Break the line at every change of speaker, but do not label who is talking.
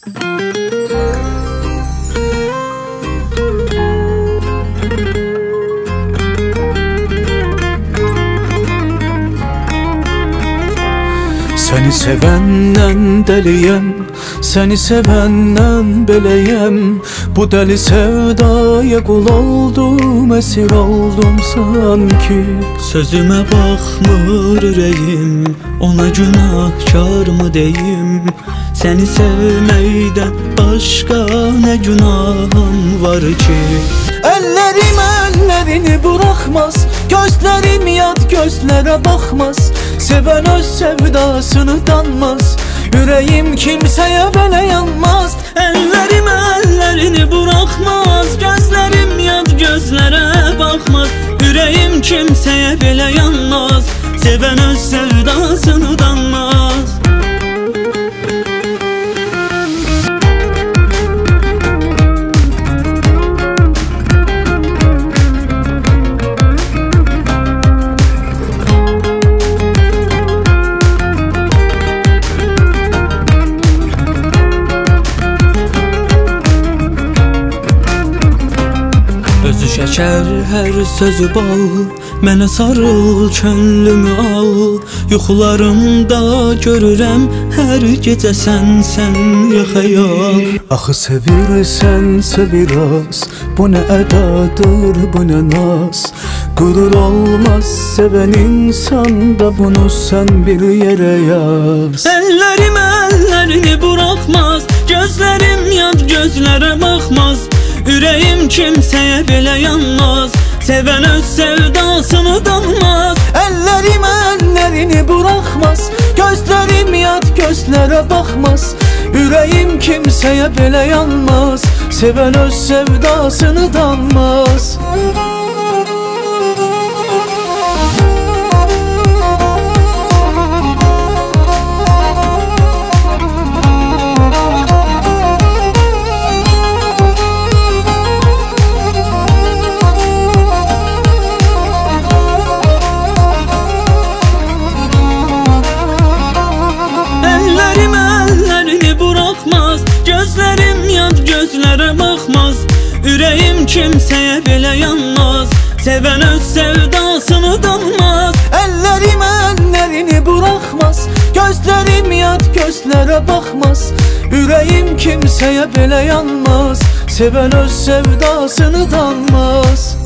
Seni sevenden deliyem, seni sevenden beleyem. Bu deli sevdaya kul oldum, esir oldum sanki.
Sözüme bakmır ürəyim, ona günahkar mı deyim? Seni sevməkdən başqa nə günahım var ki?
Ellerim ellerini bırakmaz, gözlerim yad gözlere bakmaz. Seven öz sevdasını danmaz, yüreğim kimseye böyle yanmaz.
Ellerim ellerini bırakmaz, gözlerim yad gözlere bakmaz. Yüreğim kimseye belə yanmaz, seven öz sevdasını danmaz. Özü şəkər, hər sözü bal, mənə sarıl, könlümü al. Yuxularımda görürəm hər gecə sən ya xəyal.
Axı sevirsense biraz, bu ne edadır, bu ne naz. Gurur olmaz seven insanda, bunu sen bir yere yaz.
Ellerim ellerini bırakmaz, gözlerim yad gözlere bakmaz. Yüreğim kimseye belə yanmaz, seven öz sevdasını danmaz.
Ellerim ellerini bırakmaz, gözlerim yad gözlere bakmaz. Yüreğim kimseye belə yanmaz, seven öz sevdasını danmaz.
Gözlerim yad gözlere bakmaz, yüreğim kimseye belə yanmaz, seven öz sevdasını danmaz.
Ellerim ellerini bırakmaz, gözlerim yad gözlere bakmaz. Yüreğim kimseye belə yanmaz, seven öz sevdasını danmaz.